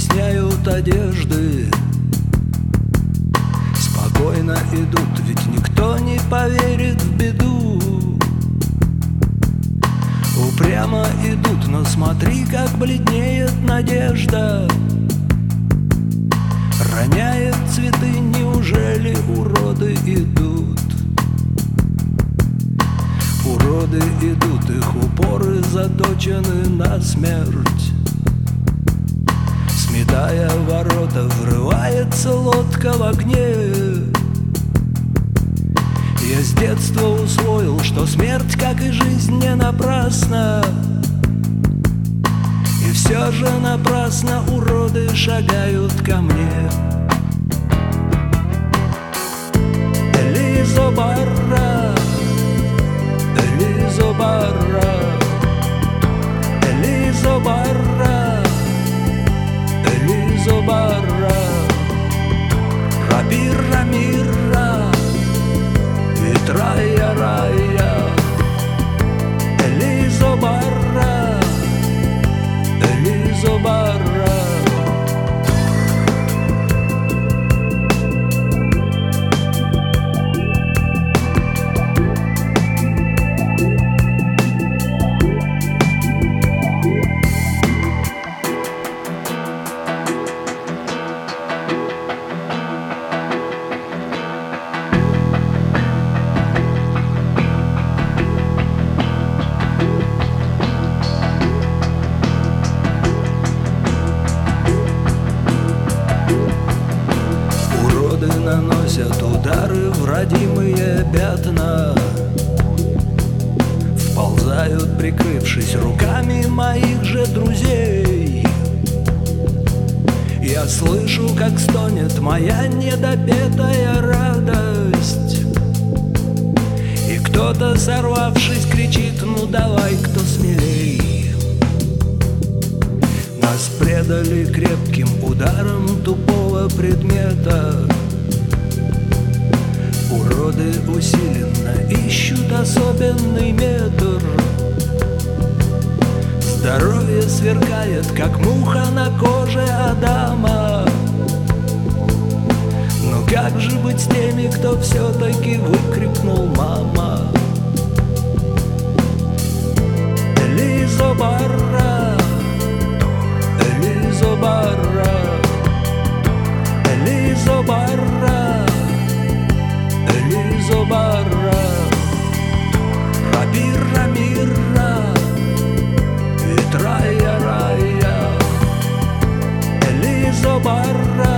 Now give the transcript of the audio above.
стесняют одежды, спокойно идут, ведь никто не поверит в беду. Упрямо идут, но смотри, как бледнеет надежда. Роняет цветы, неужели уроды идут? Уроды идут, их упоры заточены на смерть. Сметая ворота, врывается лодка в огне. Я с детства усвоил, что смерть, как и жизнь, не напрасна. И все же напрасно уроды шагают ко мне. Элизобарра, Элизобарра, Элизобарра, Элизобарра, Рабирра мирра, Ветрая рая, Элизобарра, Элизобарра. Наносят удары в родимые пятна, вползают, прикрывшись руками моих же друзей. Я слышу, как стонет моя недопетая радость, и кто-то, сорвавшись, кричит: ну давай, кто смелей. Нас предали крепким ударом тупого предмета. Уроды усиленно ищут особенный метр. Здоровье сверкает, как муха на коже Адама. Но как же быть с теми, кто все-таки выкрикнул «мама»? Элизобарра, Элизобарра, Элизобарра, Элизобарра, Рабирра мирра, Ветрая рая, Элизобарра,